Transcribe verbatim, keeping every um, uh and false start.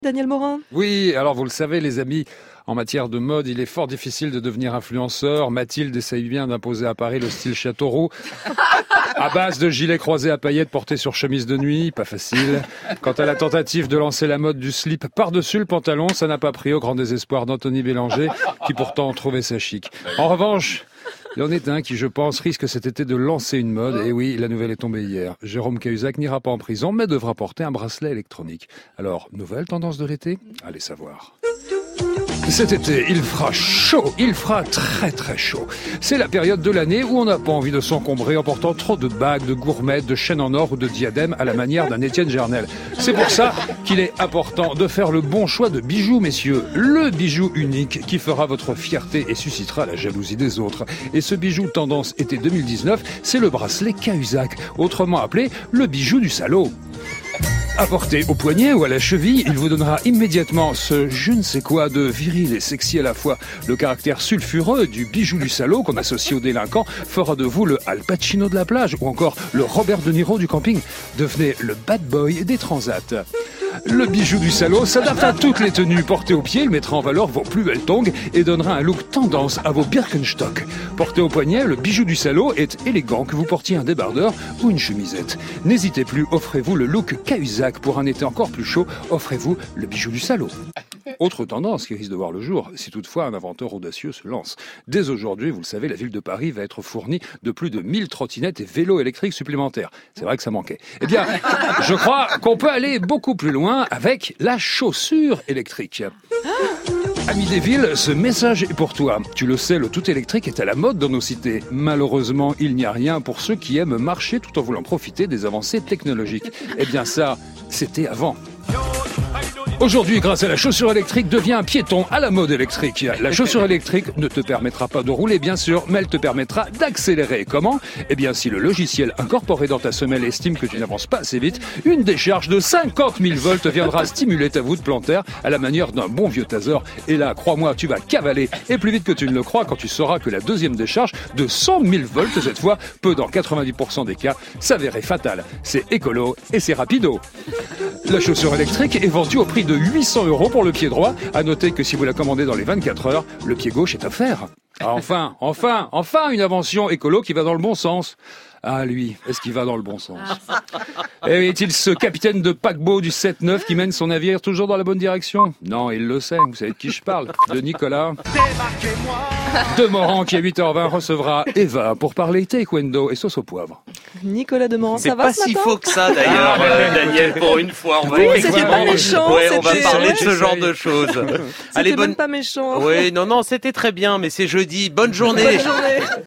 Daniel Morin. Oui, alors vous le savez les amis, en matière de mode, il est fort difficile de devenir influenceur. Mathilde essaye bien d'imposer à Paris le style Châteauroux. À base de gilets croisés à paillettes portés sur chemise de nuit, pas facile. Quant à la tentative de lancer la mode du slip par-dessus le pantalon, ça n'a pas pris au grand désespoir d'Anthony Bélanger, qui pourtant trouvait ça chic. En revanche, il en est un qui, je pense, risque cet été de lancer une mode. Et oui, la nouvelle est tombée hier. Jérôme Cahuzac n'ira pas en prison, mais devra porter un bracelet électronique. Alors, nouvelle tendance de l'été ? Allez savoir. Cet été, il fera chaud, il fera très très chaud. C'est la période de l'année où on n'a pas envie de s'encombrer en portant trop de bagues, de gourmettes, de chaînes en or ou de diadèmes à la manière d'un Étienne Gernel. C'est pour ça qu'il est important de faire le bon choix de bijoux, messieurs. Le bijou unique qui fera votre fierté et suscitera la jalousie des autres. Et ce bijou tendance été deux mille dix-neuf, c'est le bracelet Cahuzac, autrement appelé le bijou du salaud. À porter au poignet ou à la cheville, il vous donnera immédiatement ce je ne sais quoi de viril et sexy à la fois. Le caractère sulfureux du bijou du salaud qu'on associe aux délinquants fera de vous le Al Pacino de la plage ou encore le Robert De Niro du camping. Devenez le bad boy des transats. Le bijou du salaud s'adapte à toutes les tenues portées au pied, il mettra en valeur vos plus belles tongs et donnera un look tendance à vos Birkenstock. Porté au poignet, le bijou du salaud est élégant que vous portiez un débardeur ou une chemisette. N'hésitez plus, offrez-vous le look Cahuzac. Pour un été encore plus chaud, offrez-vous le bijou du salaud. Autre tendance qui risque de voir le jour, si toutefois un inventeur audacieux se lance. Dès aujourd'hui, vous le savez, la ville de Paris va être fournie de plus de mille trottinettes et vélos électriques supplémentaires. C'est vrai que ça manquait. Eh bien, je crois qu'on peut aller beaucoup plus loin avec la chaussure électrique. Ami des villes, ce message est pour toi. Tu le sais, le tout électrique est à la mode dans nos cités. Malheureusement, il n'y a rien pour ceux qui aiment marcher tout en voulant profiter des avancées technologiques. Eh bien ça, c'était avant. Aujourd'hui, grâce à la chaussure électrique, devient un piéton à la mode électrique. La chaussure électrique ne te permettra pas de rouler, bien sûr, mais elle te permettra d'accélérer. Comment ? Eh bien, si le logiciel incorporé dans ta semelle estime que tu n'avances pas assez vite, une décharge de cinquante mille volts viendra stimuler ta voûte plantaire à la manière d'un bon vieux taser. Et là, crois-moi, tu vas cavaler. Et plus vite que tu ne le crois quand tu sauras que la deuxième décharge de cent mille volts, cette fois, peut dans quatre-vingt-dix pour cent des cas s'avérer fatale. C'est écolo et c'est rapido. La chaussure électrique est vendue au prix de huit cents euros pour le pied droit. À noter que si vous la commandez dans les vingt-quatre heures, le pied gauche est offert. Ah, enfin, enfin, enfin une invention écolo qui va dans le bon sens. Ah, lui, est-ce qu'il va dans le bon sens ? Et est-il ce capitaine de paquebot du sept neuf qui mène son navire toujours dans la bonne direction ? Non, il le sait, vous savez de qui je parle ? De Nicolas. Demorand qui à huit heures vingt recevra Eva pour parler taekwondo et sauce au poivre. Nicolas Demorand, ça C'est va pas ce si matin ? faux que ça d'ailleurs, Ah, euh, Daniel, pour une fois. On va Oui, effectivement- c'était pas méchant, Ouais, on va c'était- parler de ouais. ce genre de choses. C'était Allez, même bonne... pas méchant. Oui, non, non, c'était très bien, mais c'est jeudi. Bonne journée. Bonne journée.